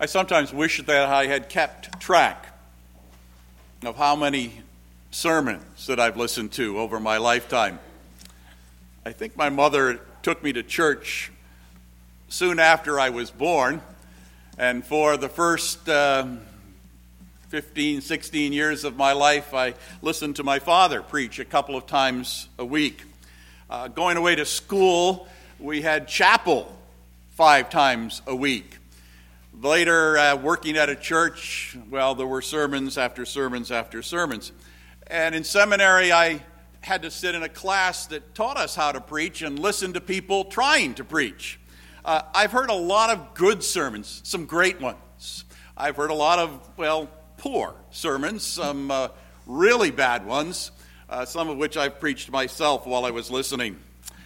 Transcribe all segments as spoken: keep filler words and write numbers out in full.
I sometimes wish that I had kept track of how many sermons that I've listened to over my lifetime. I think my mother took me to church soon after I was born, and for the first uh, fifteen, sixteen years of my life, I listened to my father preach a couple of times a week. Uh, going away to school, we had chapel five times a week. Later, uh, working at a church, well, there were sermons after sermons after sermons. And in seminary, I had to sit in a class that taught us how to preach and listen to people trying to preach. Uh, I've heard a lot of good sermons, some great ones. I've heard a lot of, well, poor sermons, some uh, really bad ones, uh, some of which I've preached myself while I was listening.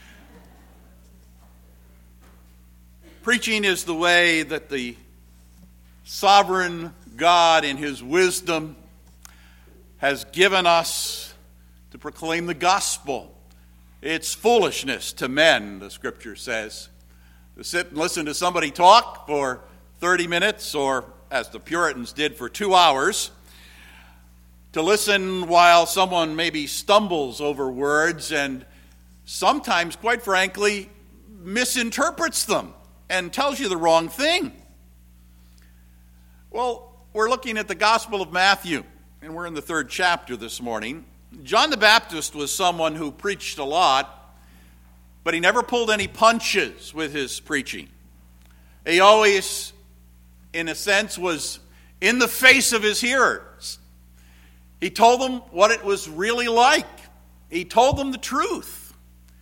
Preaching is the way that the sovereign God in his wisdom has given us to proclaim the gospel. It's foolishness to men, the scripture says. To sit and listen to somebody talk for thirty minutes, or as the Puritans did for two hours, to listen while someone maybe stumbles over words and sometimes, quite frankly, misinterprets them and tells you the wrong thing. Well, we're looking at the Gospel of Matthew, and we're in the third chapter this morning. John the Baptist was someone who preached a lot, but he never pulled any punches with his preaching. He always, in a sense, was in the face of his hearers. He told them what it was really like. He told them the truth.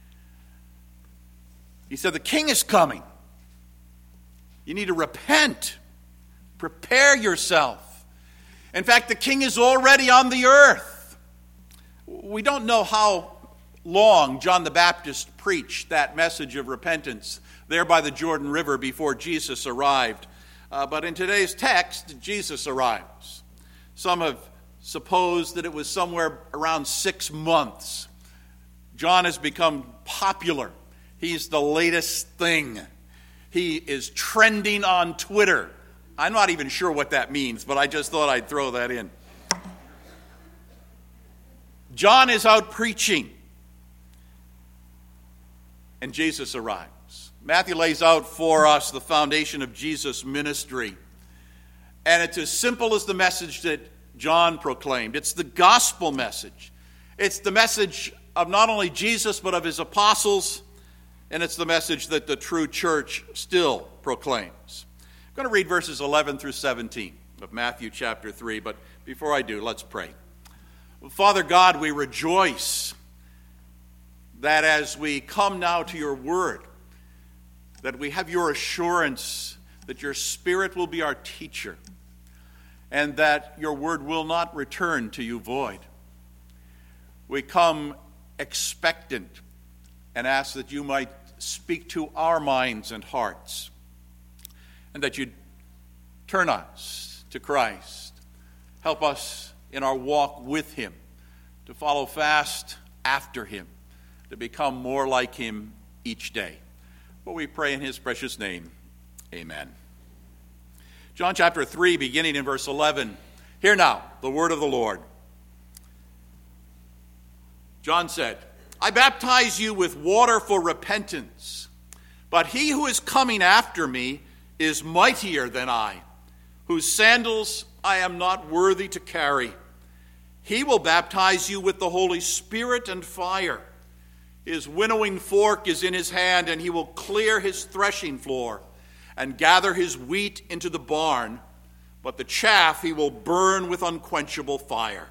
He said, the king is coming. You need to repent. Prepare yourself. In fact, the king is already on the earth. We don't know how long John the Baptist preached that message of repentance there by the Jordan River before Jesus arrived. Uh, but in today's text, Jesus arrives. Some have supposed that it was somewhere around six months. John has become popular. He's the latest thing. He is trending on Twitter. I'm not even sure what that means, but I just thought I'd throw that in. John is out preaching, and Jesus arrives. Matthew lays out for us the foundation of Jesus' ministry, and it's as simple as the message that John proclaimed. It's the gospel message. It's the message of not only Jesus, but of his apostles, and it's the message that the true church still proclaims. I'm going to read verses eleven through seventeen of Matthew chapter three, but before I do, let's pray. Father God, we rejoice that as we come now to your word, that we have your assurance that your Spirit will be our teacher, and that your word will not return to you void. We come expectant and ask that you might speak to our minds and hearts, and that you'd turn us to Christ. Help us in our walk with him, to follow fast after him, to become more like him each day. But we pray in his precious name, amen. John chapter three, beginning in verse eleven. Hear now the word of the Lord. John said, I baptize you with water for repentance, but he who is coming after me is mightier than I, whose sandals I am not worthy to carry. He will baptize you with the Holy Spirit and fire. His winnowing fork is in his hand, and he will clear his threshing floor and gather his wheat into the barn, but the chaff he will burn with unquenchable fire.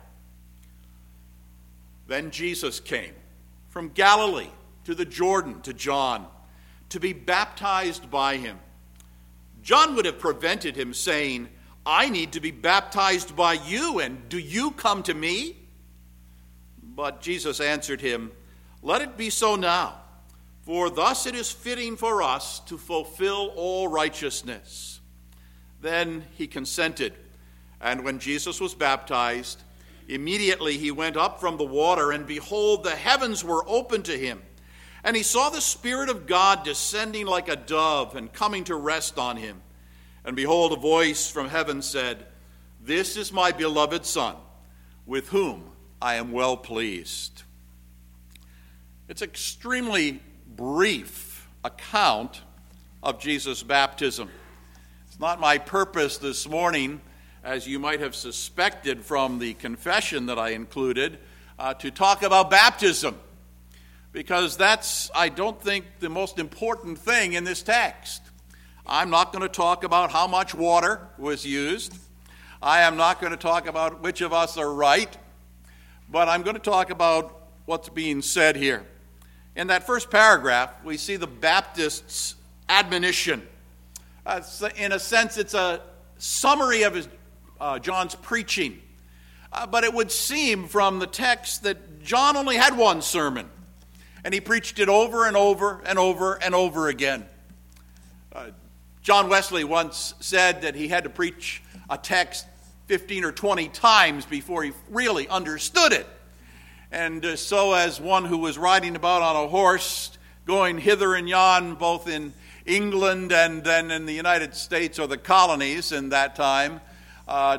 Then Jesus came from Galilee to the Jordan to John to be baptized by him. John would have prevented him, saying, I need to be baptized by you, and do you come to me? But Jesus answered him, let it be so now, for thus it is fitting for us to fulfill all righteousness. Then he consented, and when Jesus was baptized, immediately he went up from the water, and behold, the heavens were opened to him. And he saw the Spirit of God descending like a dove and coming to rest on him. And behold, a voice from heaven said, "This is my beloved Son, with whom I am well pleased." It's an extremely brief account of Jesus' baptism. It's not my purpose this morning, as you might have suspected from the confession that I included, uh, to talk about baptism, because that's, I don't think, the most important thing in this text. I'm not going to talk about how much water was used. I am not going to talk about which of us are right, but I'm going to talk about what's being said here. In that first paragraph, we see the Baptist's admonition. Uh, in a sense, it's a summary of his, uh, John's preaching. Uh, but it would seem from the text that John only had one sermon, and he preached it over and over and over and over again. Uh, John Wesley once said that he had to preach a text fifteen or twenty times before he really understood it. And uh, so as one who was riding about on a horse, going hither and yon, both in England and then in the United States or the colonies in that time, uh,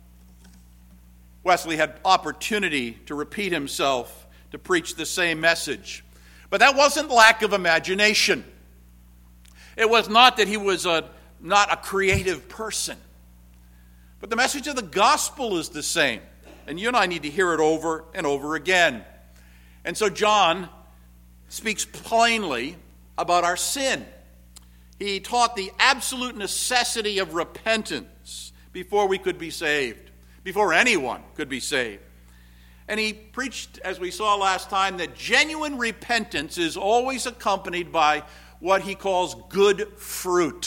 Wesley had opportunity to repeat himself to preach the same message. But that wasn't lack of imagination. It was not that he was a, not a creative person. But the message of the gospel is the same. And you and I need to hear it over and over again. And so John speaks plainly about our sin. He taught the absolute necessity of repentance before we could be saved, before anyone could be saved. And he preached, as we saw last time, that genuine repentance is always accompanied by what he calls good fruit.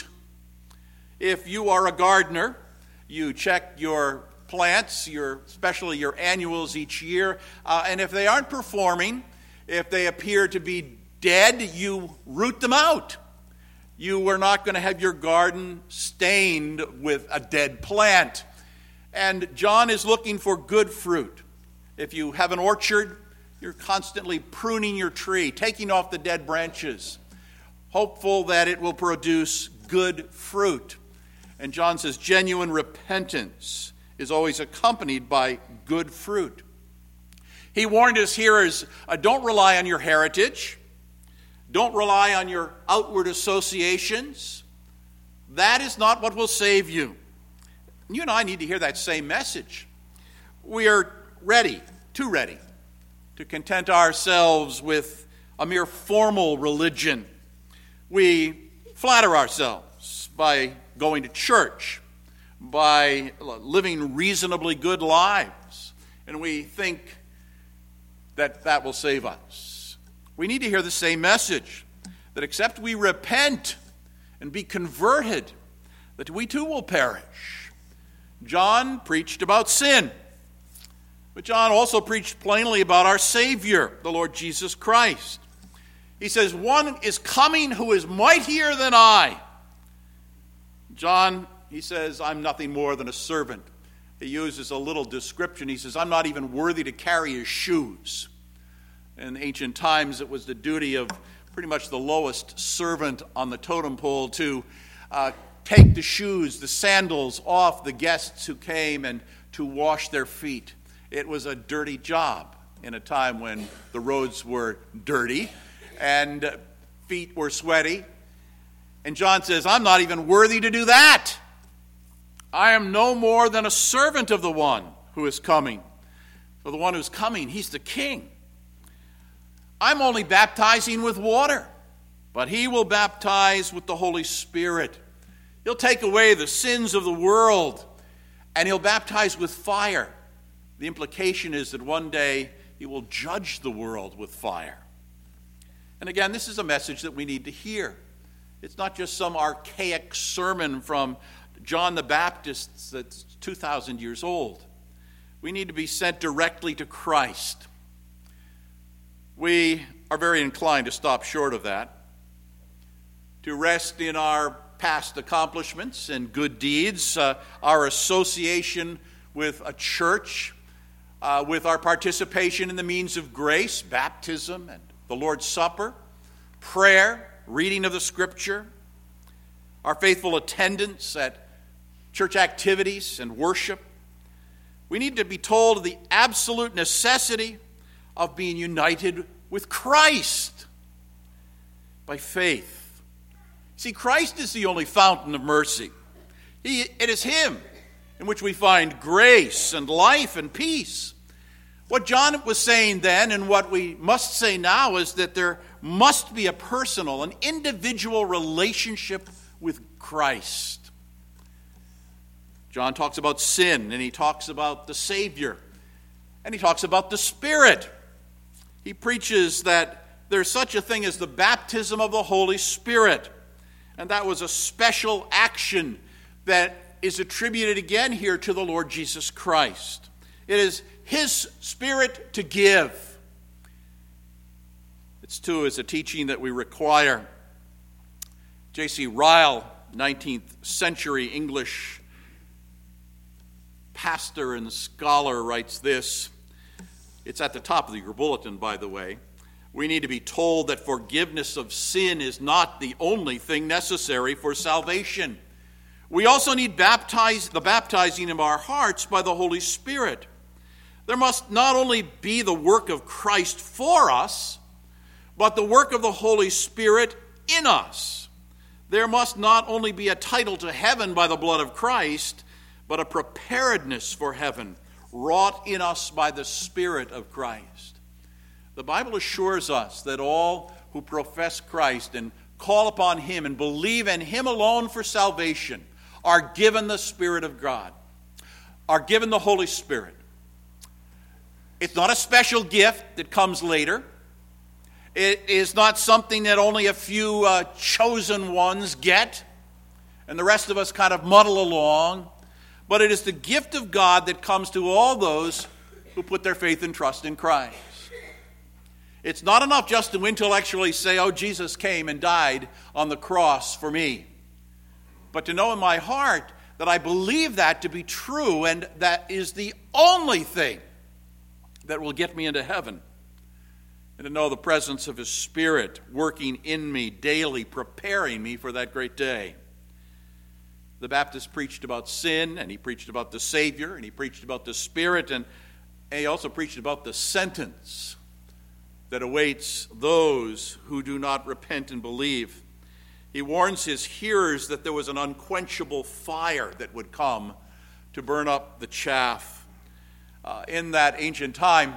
If you are a gardener, you check your plants, your, especially your annuals each year, uh, and if they aren't performing, if they appear to be dead, you root them out. You are not going to have your garden stained with a dead plant. And John is looking for good fruit. If you have an orchard, you're constantly pruning your tree, taking off the dead branches, hopeful that it will produce good fruit. And John says genuine repentance is always accompanied by good fruit. He warned his hearers, uh, don't rely on your heritage. Don't rely on your outward associations. That is not what will save you. You and I need to hear that same message. We are ready, too ready, to content ourselves with a mere formal religion. We flatter ourselves by going to church, by living reasonably good lives, and we think that that will save us. We need to hear the same message, that except we repent and be converted, that we too will perish. John preached about sin, but John also preached plainly about our Savior, the Lord Jesus Christ. He says, one is coming who is mightier than I. John, he says, I'm nothing more than a servant. He uses a little description. He says, I'm not even worthy to carry his shoes. In ancient times, it was the duty of pretty much the lowest servant on the totem pole to uh, take the shoes, the sandals off the guests who came and to wash their feet. It was a dirty job in a time when the roads were dirty and feet were sweaty. And John says, I'm not even worthy to do that. I am no more than a servant of the one who is coming. For the one who's coming, he's the king. I'm only baptizing with water, but he will baptize with the Holy Spirit. He'll take away the sins of the world, and he'll baptize with fire. The implication is that one day he will judge the world with fire. And again, this is a message that we need to hear. It's not just some archaic sermon from John the Baptist that's two thousand years old. We need to be sent directly to Christ. We are very inclined to stop short of that, to rest in our past accomplishments and good deeds, uh, our association with a church, uh, with our participation in the means of grace, baptism and the Lord's Supper, prayer, reading of the Scripture, our faithful attendance at church activities and worship. We need to be told of the absolute necessity of being united with Christ by faith. See, Christ is the only fountain of mercy. He, it is Him in which we find grace and life and peace. What John was saying then, and what we must say now, is that there must be a personal, an individual relationship with Christ. John talks about sin, and he talks about the Savior, and he talks about the Spirit. He preaches that there's such a thing as the baptism of the Holy Spirit, and that was a special action that is attributed again here to the Lord Jesus Christ. It is His Spirit to give. It's too is a teaching that we require. J C Ryle, nineteenth century English pastor and scholar, writes this. It's at the top of your bulletin, by the way. We need to be told that forgiveness of sin is not the only thing necessary for salvation. We also need baptize, the baptizing of our hearts by the Holy Spirit. There must not only be the work of Christ for us, but the work of the Holy Spirit in us. There must not only be a title to heaven by the blood of Christ, but a preparedness for heaven wrought in us by the Spirit of Christ. The Bible assures us that all who profess Christ and call upon Him and believe in Him alone for salvation are given the Spirit of God, are given the Holy Spirit. It's not a special gift that comes later. It is not something that only a few uh, chosen ones get, and the rest of us kind of muddle along. But it is the gift of God that comes to all those who put their faith and trust in Christ. It's not enough just to intellectually say, oh, Jesus came and died on the cross for me. But to know in my heart that I believe that to be true, and that is the only thing that will get me into heaven. And to know the presence of His Spirit working in me daily, preparing me for that great day. The Baptist preached about sin, and he preached about the Savior, and he preached about the Spirit, and he also preached about the sentence that awaits those who do not repent and believe. He warns his hearers that there was an unquenchable fire that would come to burn up the chaff. Uh, in that ancient time,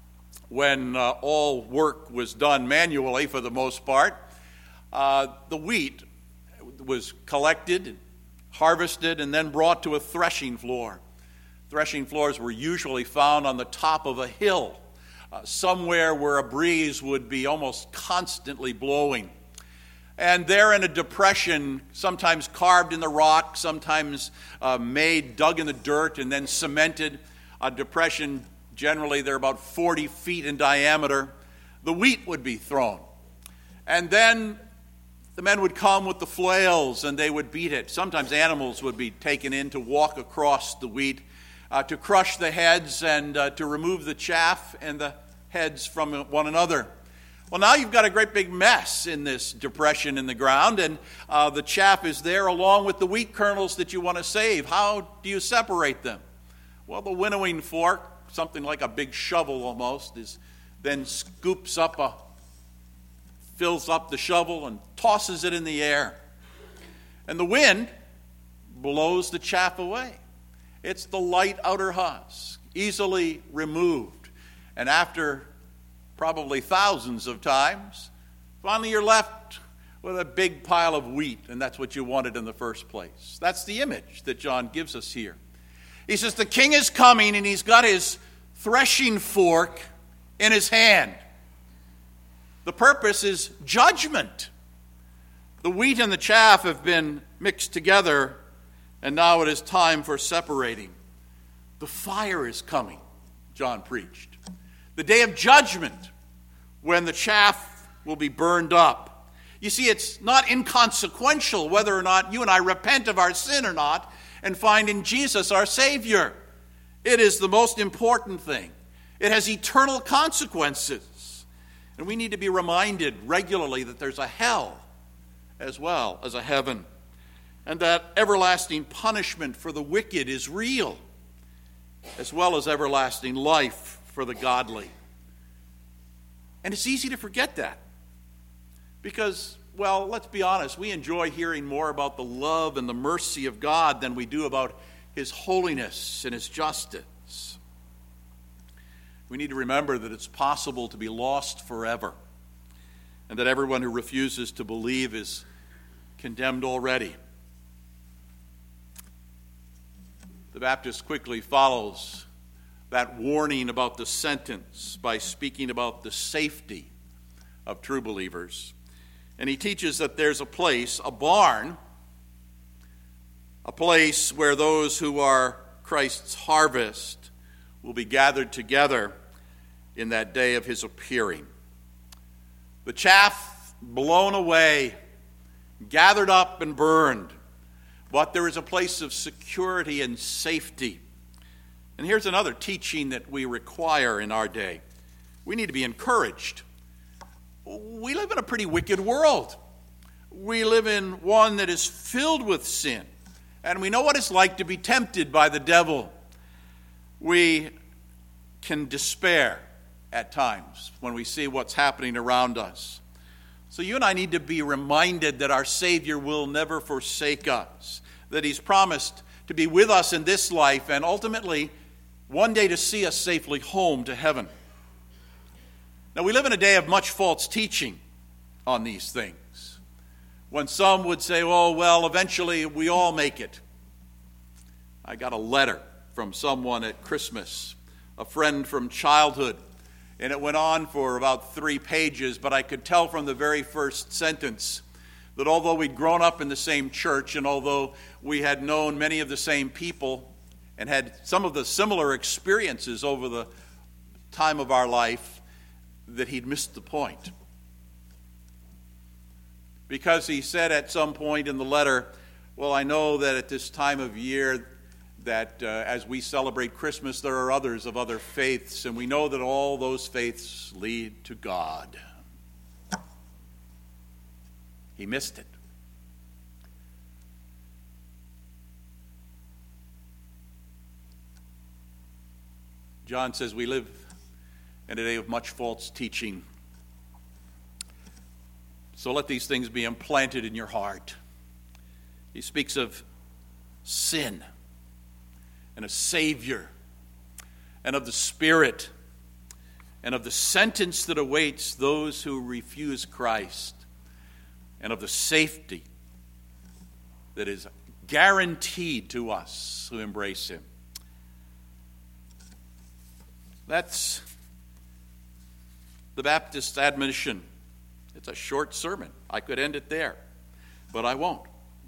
when uh, all work was done manually for the most part, uh, the wheat was collected, harvested, and then brought to a threshing floor. Threshing floors were usually found on the top of a hill, uh, somewhere where a breeze would be almost constantly blowing. And there in a depression, sometimes carved in the rock, sometimes uh, made, dug in the dirt, and then cemented, a depression, generally they're about forty feet in diameter, the wheat would be thrown. And then the men would come with the flails and they would beat it. Sometimes animals would be taken in to walk across the wheat, uh, to crush the heads and uh, to remove the chaff and the heads from one another. Well, now you've got a great big mess in this depression in the ground, and uh, the chaff is there along with the wheat kernels that you want to save. How do you separate them? Well, the winnowing fork, something like a big shovel almost, is then scoops up a fills up the shovel and tosses it in the air. And the wind blows the chaff away. It's the light outer husk, easily removed. And after probably thousands of times, finally you're left with a big pile of wheat, and that's what you wanted in the first place. That's the image that John gives us here. He says the king is coming, and he's got his threshing fork in his hand. The purpose is judgment. The wheat and the chaff have been mixed together, and now it is time for separating. The fire is coming, John preached. The day of judgment, when the chaff will be burned up. You see, it's not inconsequential whether or not you and I repent of our sin or not and find in Jesus our Savior. It is the most important thing. It has eternal consequences. And we need to be reminded regularly that there's a hell as well as a heaven. and that everlasting punishment for the wicked is real, as well as everlasting life for the godly. And it's easy to forget that because, well, let's be honest, we enjoy hearing more about the love and the mercy of God than we do about his holiness and his justice. We need to remember that it's possible to be lost forever, and that everyone who refuses to believe is condemned already. The Baptist quickly follows that warning about the sentence by speaking about the safety of true believers. And he teaches that there's a place, a barn, a place where those who are Christ's harvest will be gathered together in that day of his appearing. The chaff blown away, gathered up and burned, but there is a place of security and safety. And here's another teaching that we require in our day. We need to be encouraged. We live in a pretty wicked world. We live in one that is filled with sin. And we know what it's like to be tempted by the devil. We can despair at times when we see what's happening around us. So you and I need to be reminded that our Savior will never forsake us, that he's promised to be with us in this life and ultimately one day to see us safely home to heaven. Now, we live in a day of much false teaching on these things. When some would say, oh, well, eventually we all make it. I got a letter from someone at Christmas, a friend from childhood, and it went on for about three pages, but I could tell from the very first sentence that although we'd grown up in the same church and although we had known many of the same people and had some of the similar experiences over the time of our life, that he'd missed the point. Because he said at some point in the letter, well, I know that at this time of year that uh, as we celebrate Christmas, there are others of other faiths, and we know that all those faiths lead to God. He missed it. John says we live in a day of much false teaching. So let these things be implanted in your heart. He speaks of sin and a Savior and of the Spirit and of the sentence that awaits those who refuse Christ and of the safety that is guaranteed to us who embrace him. That's the Baptist's admonition. It's a short sermon. I could end it there, but I won't.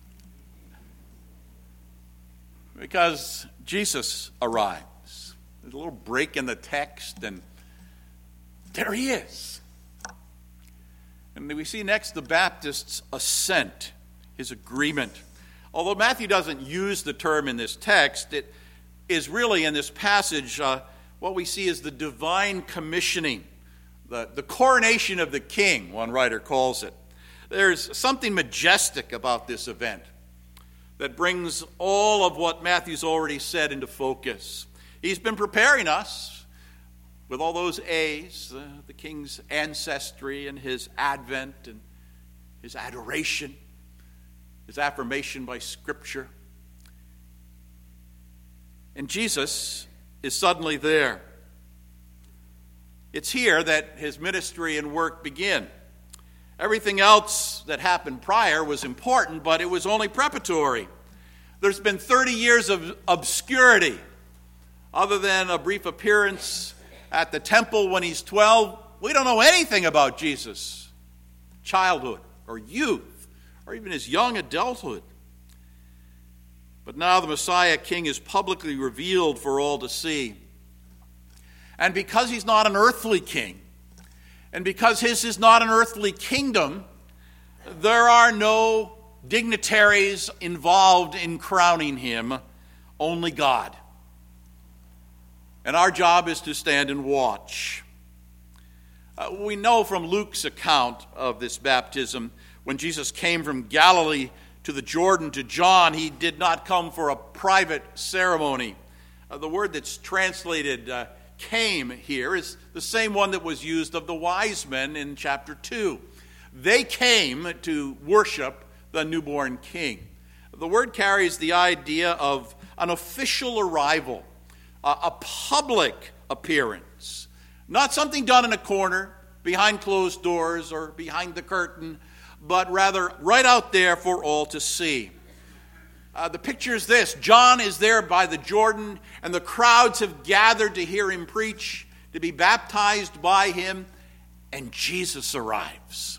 Because Jesus arrives. There's a little break in the text, and there he is. And we see next the Baptist's assent, his agreement. Although Matthew doesn't use the term in this text, it is really in this passage uh, what we see is the divine commissioning, the, the coronation of the king, one writer calls it. There's something majestic about this event that brings all of what Matthew's already said into focus. He's been preparing us with all those A's, uh, the king's ancestry and his advent and his adoration, his affirmation by Scripture. And Jesus is suddenly there. It's here that his ministry and work begin. Everything else that happened prior was important, but it was only preparatory. There's been thirty years of obscurity, other than a brief appearance at the temple when he's twelve. We don't know anything about Jesus' childhood or youth or even his young adulthood. But now the Messiah King is publicly revealed for all to see. And because he's not an earthly king, and because his is not an earthly kingdom, there are no dignitaries involved in crowning him, only God. And our job is to stand and watch. Uh, we know from Luke's account of this baptism, when Jesus came from Galilee to the Jordan to John, he did not come for a private ceremony. Uh, the word that's translated uh, came here is the same one that was used of the wise men in chapter two. They came to worship the newborn king. The word carries the idea of an official arrival, uh, a public appearance, not something done in a corner, behind closed doors or behind the curtain, but rather right out there for all to see. Uh, the picture is this: John is there by the Jordan, and the crowds have gathered to hear him preach, to be baptized by him, and Jesus arrives.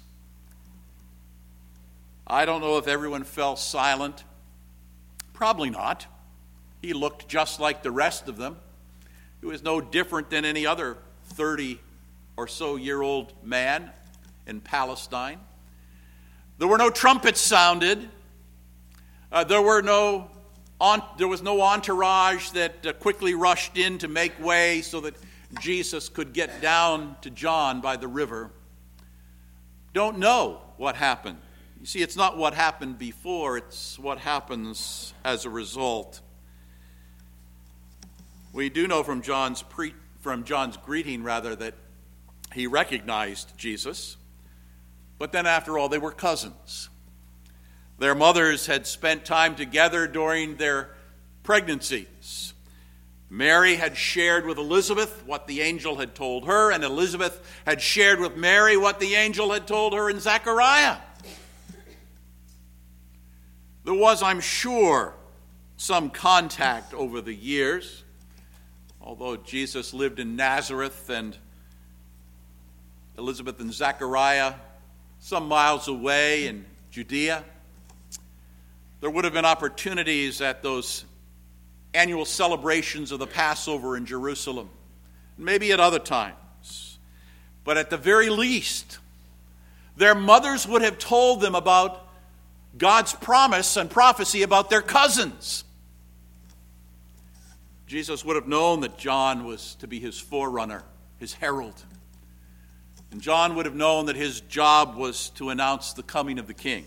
I don't know if everyone fell silent. Probably not. He looked just like the rest of them. He was no different than any other thirty or so year old man in Palestine. There were no trumpets sounded. Uh, there were no on, there was no entourage that uh, quickly rushed in to make way so that Jesus could get down to John by the river. Don't know what happened. You see, it's not what happened before, it's what happens as a result. We do know from John's pre, from John's greeting, rather, that he recognized Jesus. But then, after all, they were cousins. Their mothers had spent time together during their pregnancies. Mary had shared with Elizabeth what the angel had told her, and Elizabeth had shared with Mary what the angel had told her in Zechariah. There was, I'm sure, some contact over the years, although Jesus lived in Nazareth and Elizabeth and Zechariah some miles away in Judea. There would have been opportunities at those annual celebrations of the Passover in Jerusalem, maybe at other times. But at the very least, their mothers would have told them about God's promise and prophecy about their cousins. Jesus would have known that John was to be his forerunner, his herald. And John would have known that his job was to announce the coming of the King,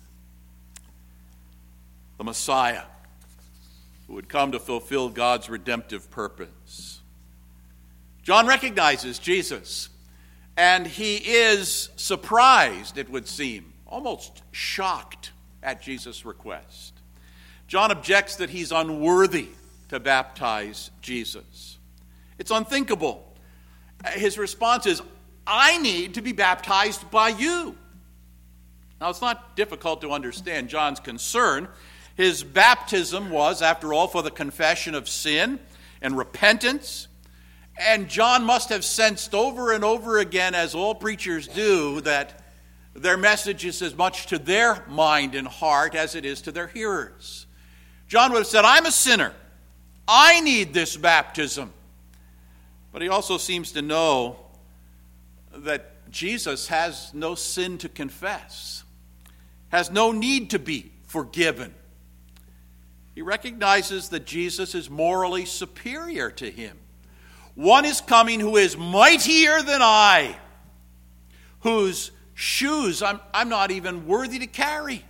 the Messiah, who would come to fulfill God's redemptive purpose. John recognizes Jesus, and he is surprised, it would seem, almost shocked at Jesus' request. John objects that he's unworthy to baptize Jesus. It's unthinkable. His response is, I need to be baptized by you. Now, it's not difficult to understand John's concern. His baptism was, after all, for the confession of sin and repentance. And John must have sensed over and over again, as all preachers do, that their message is as much to their mind and heart as it is to their hearers. John would have said, I'm a sinner. I need this baptism. But he also seems to know that Jesus has no sin to confess, has no need to be forgiven. He recognizes that Jesus is morally superior to him. One is coming who is mightier than I, whose shoes I'm, I'm not even worthy to carry.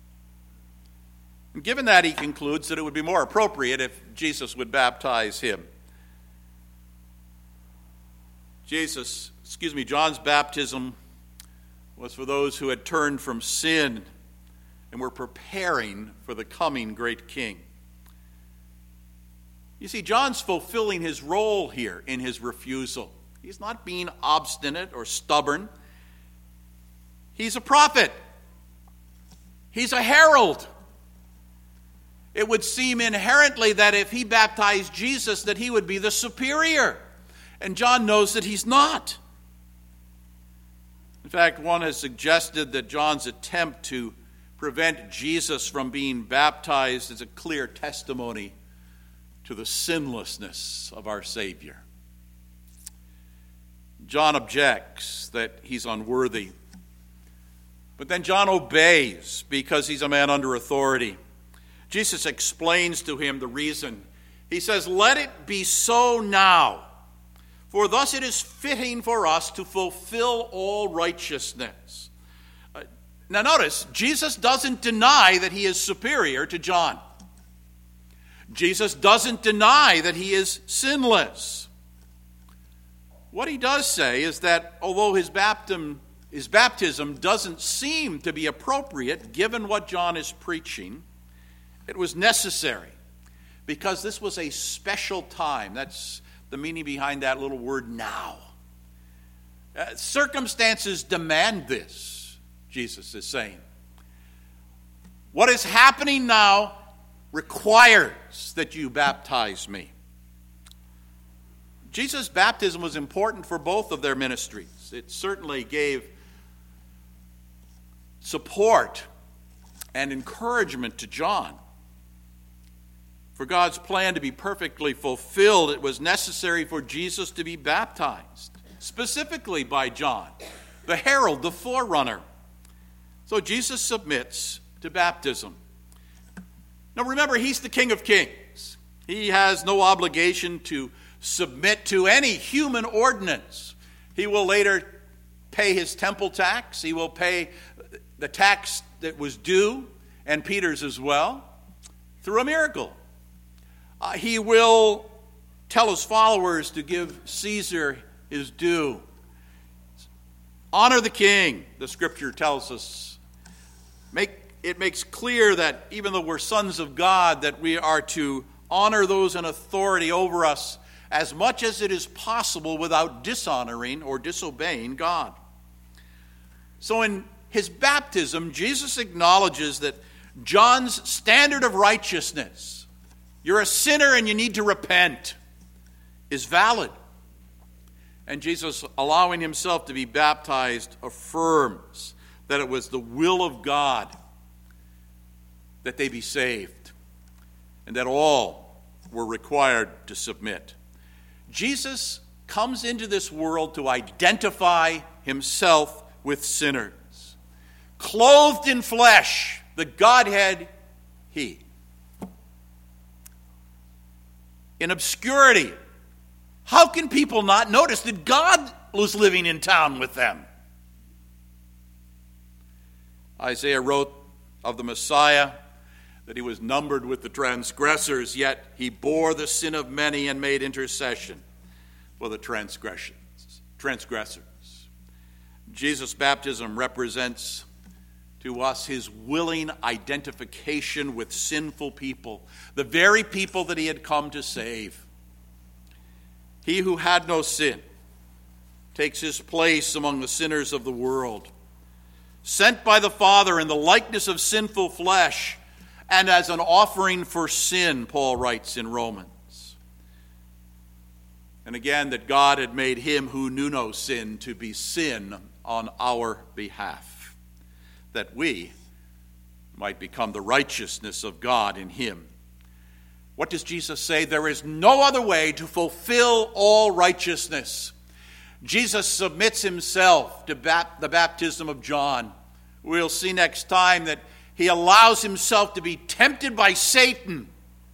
And given that, he concludes that it would be more appropriate if Jesus would baptize him. Jesus, excuse me, John's baptism was for those who had turned from sin and were preparing for the coming great King. You see, John's fulfilling his role here in his refusal. He's not being obstinate or stubborn. He's a prophet. He's a herald. It would seem inherently that if he baptized Jesus, that he would be the superior. And John knows that he's not. In fact, one has suggested that John's attempt to prevent Jesus from being baptized is a clear testimony to the sinlessness of our Savior. John objects that he's unworthy. But then John obeys because he's a man under authority. Jesus explains to him the reason. He says, "Let it be so now, for thus it is fitting for us to fulfill all righteousness." Uh, Now notice, Jesus doesn't deny that he is superior to John. Jesus doesn't deny that he is sinless. What he does say is that although his baptism, his baptism doesn't seem to be appropriate given what John is preaching, it was necessary because this was a special time. That's the meaning behind that little word now. Uh, circumstances demand this, Jesus is saying. What is happening now requires that you baptize me. Jesus' baptism was important for both of their ministries. It certainly gave support and encouragement to John. For God's plan to be perfectly fulfilled, it was necessary for Jesus to be baptized, specifically by John, the herald, the forerunner. So Jesus submits to baptism. Now remember, he's the King of Kings. He has no obligation to submit to any human ordinance. He will later pay his temple tax. He will pay the tax that was due, and Peter's as well, through a miracle. Uh, he will tell his followers to give Caesar his due. Honor the king, the scripture tells us. Make, it makes clear that even though we're sons of God, that we are to honor those in authority over us as much as it is possible without dishonoring or disobeying God. So in his baptism, Jesus acknowledges that John's standard of righteousness, you're a sinner and you need to repent, is valid. And Jesus, allowing himself to be baptized, affirms that it was the will of God that they be saved, and that all were required to submit. Jesus comes into this world to identify himself with sinners. Clothed in flesh, the Godhead, he. In obscurity, how can people not notice that God was living in town with them? Isaiah wrote of the Messiah that he was numbered with the transgressors, yet he bore the sin of many and made intercession for the transgressions, transgressors. Jesus' baptism represents to us his willing identification with sinful people, the very people that he had come to save. He who had no sin takes his place among the sinners of the world, sent by the Father in the likeness of sinful flesh, and as an offering for sin, Paul writes in Romans. And again, that God had made him who knew no sin to be sin on our behalf, that we might become the righteousness of God in him. What does Jesus say? There is no other way to fulfill all righteousness. Jesus submits himself to bap- the baptism of John. We'll see next time that he allows himself to be tempted by Satan,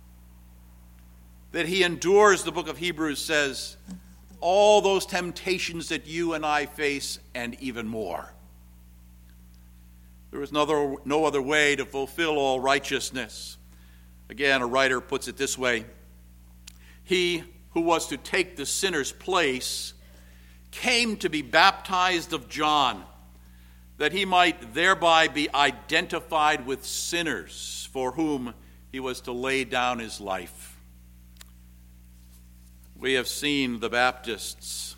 that he endures, the book of Hebrews says, all those temptations that you and I face and even more. There is no other, no other way to fulfill all righteousness. Again, a writer puts it this way: he who was to take the sinner's place came to be baptized of John, that he might thereby be identified with sinners for whom he was to lay down his life. We have seen the Baptist's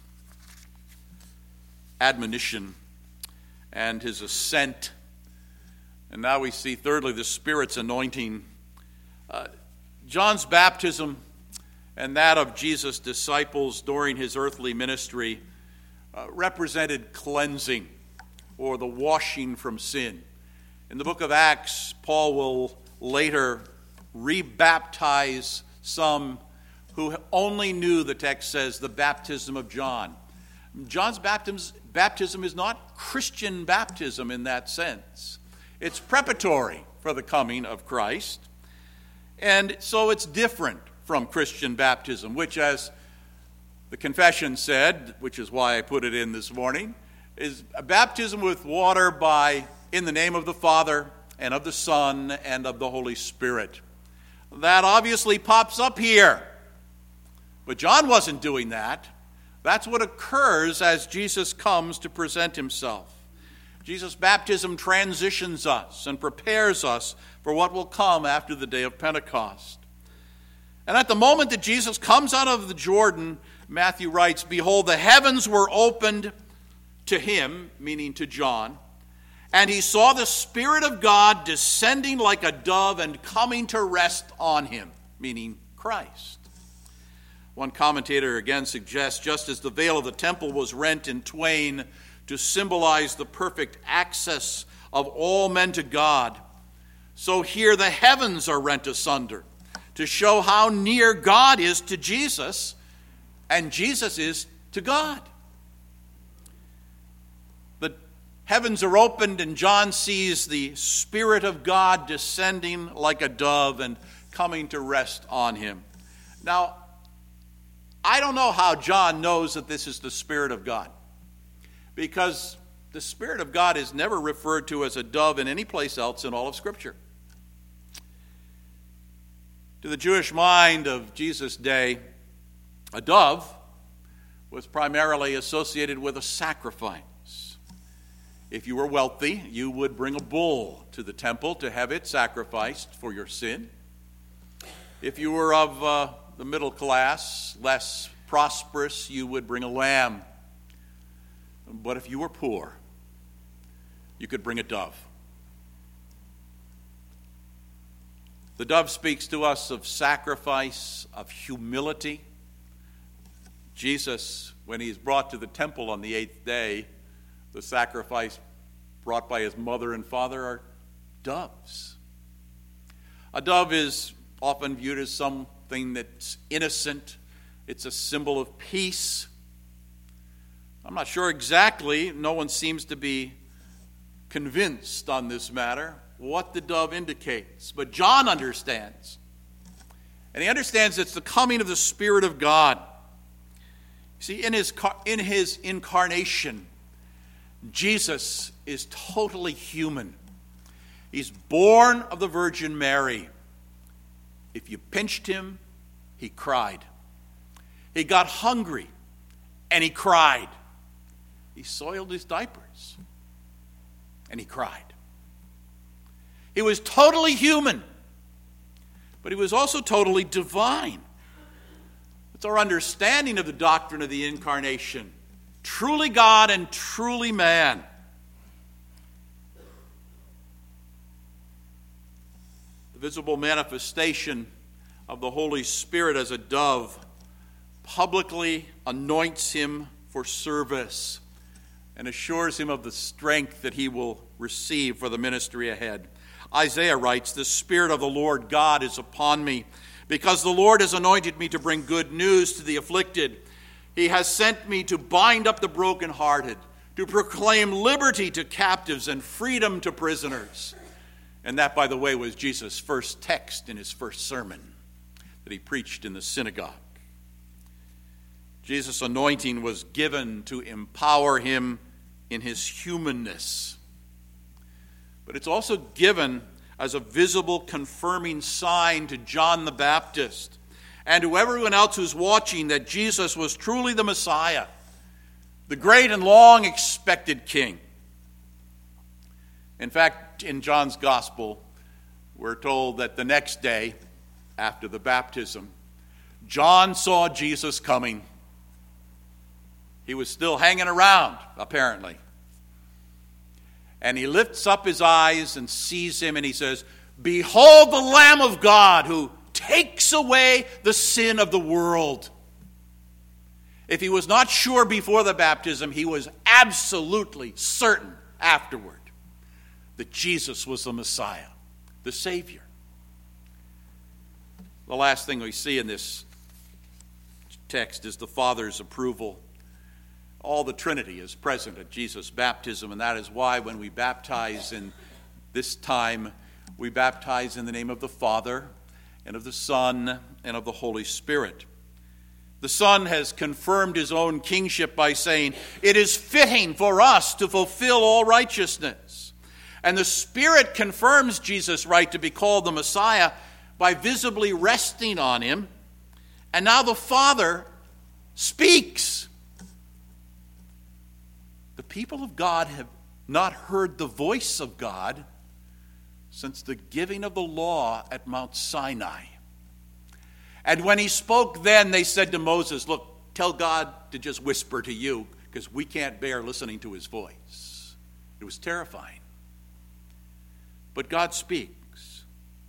admonition and his ascent, and now we see, thirdly, the Spirit's anointing. Uh, John's baptism and that of Jesus' disciples during his earthly ministry uh, represented cleansing, or the washing from sin. In the book of Acts, Paul will later rebaptize some who only knew, the text says, the baptism of John. John's baptism, baptism is not Christian baptism in that sense. It's preparatory for the coming of Christ. And so it's different from Christian baptism, which, as the confession said, which is why I put it in this morning, is a baptism with water by in the name of the Father, and of the Son, and of the Holy Spirit. That obviously pops up here. But John wasn't doing that. That's what occurs as Jesus comes to present himself. Jesus' baptism transitions us and prepares us for what will come after the day of Pentecost. And at the moment that Jesus comes out of the Jordan, Matthew writes, "Behold, the heavens were opened to him," meaning to John, "and he saw the Spirit of God descending like a dove and coming to rest on him," meaning Christ. One commentator again suggests, just as the veil of the temple was rent in twain to symbolize the perfect access of all men to God, so here the heavens are rent asunder to show how near God is to Jesus and Jesus is to God. The heavens are opened and John sees the Spirit of God descending like a dove and coming to rest on him. Now, I don't know how John knows that this is the Spirit of God, because the Spirit of God is never referred to as a dove in any place else in all of Scripture. To the Jewish mind of Jesus' day, a dove was primarily associated with a sacrifice. If you were wealthy, you would bring a bull to the temple to have it sacrificed for your sin. If you were of uh, the middle class, less prosperous, you would bring a lamb. But if you were poor, you could bring a dove. The dove speaks to us of sacrifice, of humility. Jesus, when he's brought to the temple on the eighth day, the sacrifice brought by his mother and father are doves. A dove is often viewed as something that's innocent. It's a symbol of peace. I'm not sure exactly, no one seems to be convinced on this matter, what the dove indicates. But John understands. And he understands it's the coming of the Spirit of God. You see, in his, in his incarnation, Jesus is totally human. He's born of the Virgin Mary. If you pinched him, he cried. He got hungry, and he cried. He soiled his diapers, and he cried. He was totally human, but he was also totally divine. It's our understanding of the doctrine of the incarnation. Truly God and truly man. The visible manifestation of the Holy Spirit as a dove publicly anoints him for service and assures him of the strength that he will receive for the ministry ahead. Isaiah writes, "The Spirit of the Lord God is upon me, because the Lord has anointed me to bring good news to the afflicted. He has sent me to bind up the brokenhearted, to proclaim liberty to captives and freedom to prisoners." And that, by the way, was Jesus' first text in his first sermon that he preached in the synagogue. Jesus' anointing was given to empower him in his humanness. But it's also given as a visible confirming sign to John the Baptist and to everyone else who's watching that Jesus was truly the Messiah, the great and long expected King. In fact, in John's Gospel, we're told that the next day, after the baptism, John saw Jesus coming. He was still hanging around, apparently. And he lifts up his eyes and sees him, and he says, "Behold the Lamb of God who takes away the sin of the world." If he was not sure before the baptism, he was absolutely certain afterward that Jesus was the Messiah, the Savior. The last thing we see in this text is the Father's approval. All the Trinity is present at Jesus' baptism, and that is why when we baptize in this time, we baptize in the name of the Father and of the Son and of the Holy Spirit. The Son has confirmed his own kingship by saying, "It is fitting for us to fulfill all righteousness." And the Spirit confirms Jesus' right to be called the Messiah by visibly resting on him. And now the Father speaks. The people of God have not heard the voice of God since the giving of the law at Mount Sinai. And when he spoke then, they said to Moses, look, tell God to just whisper to you, because we can't bear listening to his voice. It was terrifying. But God speaks.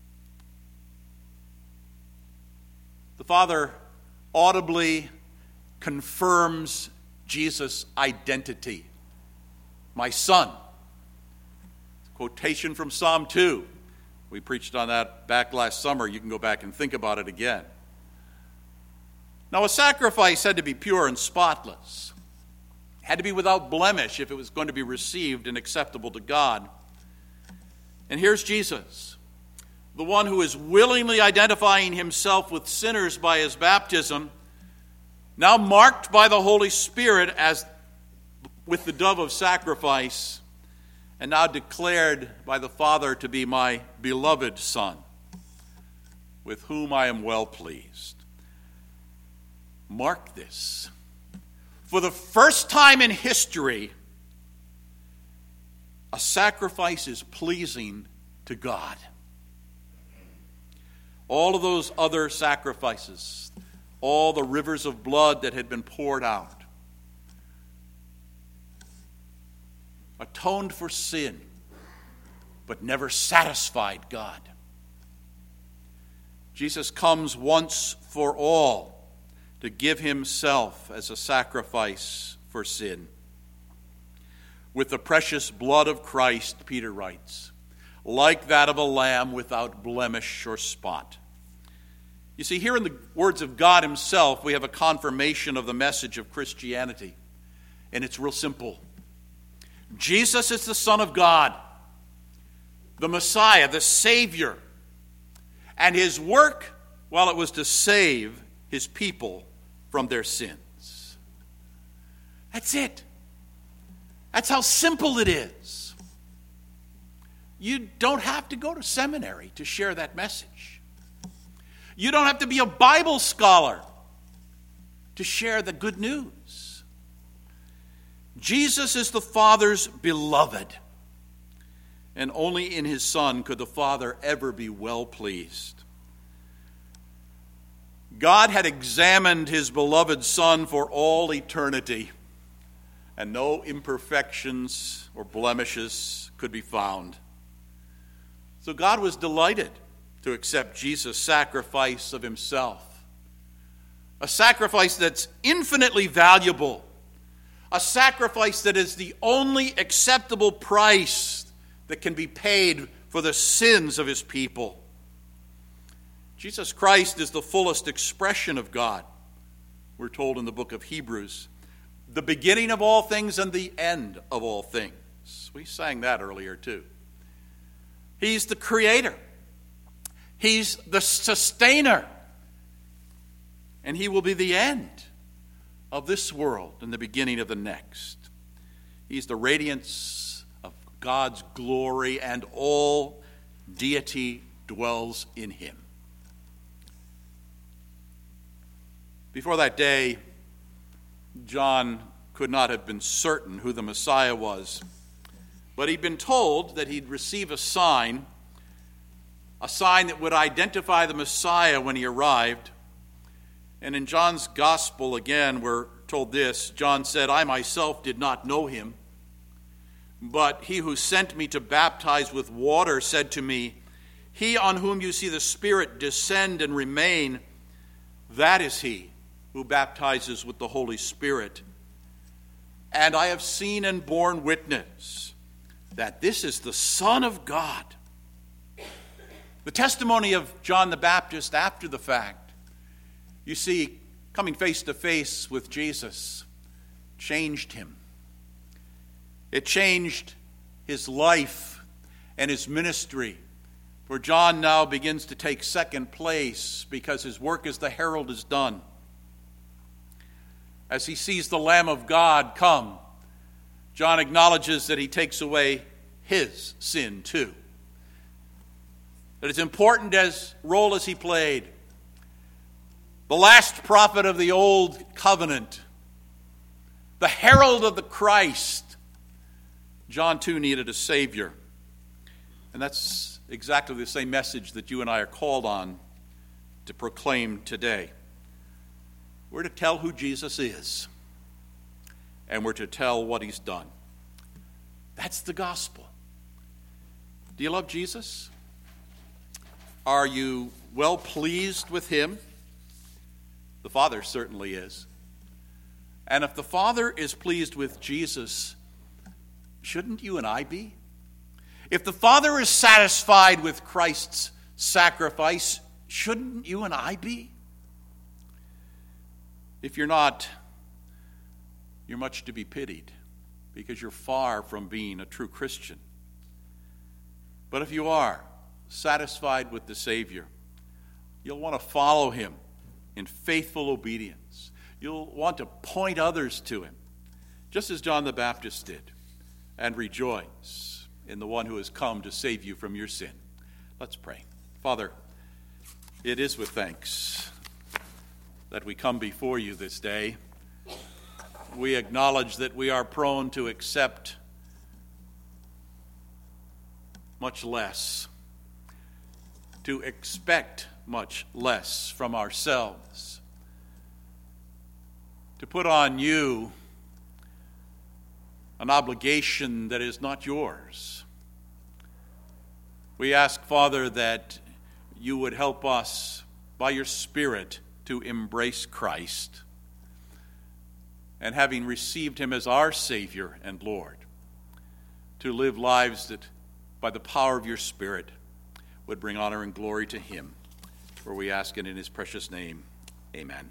The Father audibly confirms Jesus' identity. My son. Quotation from Psalm two. We preached on that back last summer. You can go back and think about it again. Now, a sacrifice had to be pure and spotless. It had to be without blemish if it was going to be received and acceptable to God. And here's Jesus, the one who is willingly identifying himself with sinners by his baptism, now marked by the Holy Spirit as with the dove of sacrifice, and now declared by the Father to be my beloved Son, with whom I am well pleased. Mark this. For the first time in history, a sacrifice is pleasing to God. All of those other sacrifices, all the rivers of blood that had been poured out, atoned for sin, but never satisfied God. Jesus comes once for all to give himself as a sacrifice for sin. With the precious blood of Christ, Peter writes, like that of a lamb without blemish or spot. You see, here in the words of God himself, we have a confirmation of the message of Christianity. And it's real simple. Jesus is the Son of God, the Messiah, the Savior. And his work, well, it was to save his people from their sins. That's it. That's how simple it is. You don't have to go to seminary to share that message. You don't have to be a Bible scholar to share the good news. Jesus is the Father's beloved, and only in his Son could the Father ever be well pleased. God had examined his beloved Son for all eternity, and no imperfections or blemishes could be found. So God was delighted to accept Jesus' sacrifice of himself, a sacrifice that's infinitely valuable, a sacrifice that is the only acceptable price that can be paid for the sins of his people. Jesus Christ is the fullest expression of God, we're told in the book of Hebrews, the beginning of all things and the end of all things. We sang that earlier too. He's the creator. He's the sustainer. And he will be the end of this world and the beginning of the next. He's the radiance of God's glory, and all deity dwells in him. Before that day, John could not have been certain who the Messiah was, but he'd been told that he'd receive a sign, a sign that would identify the Messiah when he arrived. And in John's gospel, again, we're told this. John said, I myself did not know him, but he who sent me to baptize with water said to me, he on whom you see the Spirit descend and remain, that is he who baptizes with the Holy Spirit. And I have seen and borne witness that this is the Son of God. The testimony of John the Baptist after the fact, you see, coming face to face with Jesus, changed him. It changed his life and his ministry. For John now begins to take second place because his work as the herald is done. As he sees the Lamb of God come, John acknowledges that he takes away his sin too. That as important as role as he played, the last prophet of the old covenant, the herald of the Christ, John too needed a Savior. And that's exactly the same message that you and I are called on to proclaim today. We're to tell who Jesus is, and we're to tell what he's done. That's the gospel. Do you love Jesus? Are you well pleased with him? The Father certainly is. And if the Father is pleased with Jesus, shouldn't you and I be? If the Father is satisfied with Christ's sacrifice, shouldn't you and I be? If you're not, you're much to be pitied, because you're far from being a true Christian. But if you are satisfied with the Savior, you'll want to follow him in faithful obedience. You'll want to point others to him, just as John the Baptist did, and rejoice in the one who has come to save you from your sin. Let's pray. Father, it is with thanks that we come before you this day. We acknowledge that we are prone to accept much less, to expect much less from ourselves, to put on you an obligation that is not yours. We ask, Father, that you would help us by your Spirit to embrace Christ, and having received him as our Savior and Lord, to live lives that by the power of your Spirit would bring honor and glory to him. For we ask it in his precious name. Amen.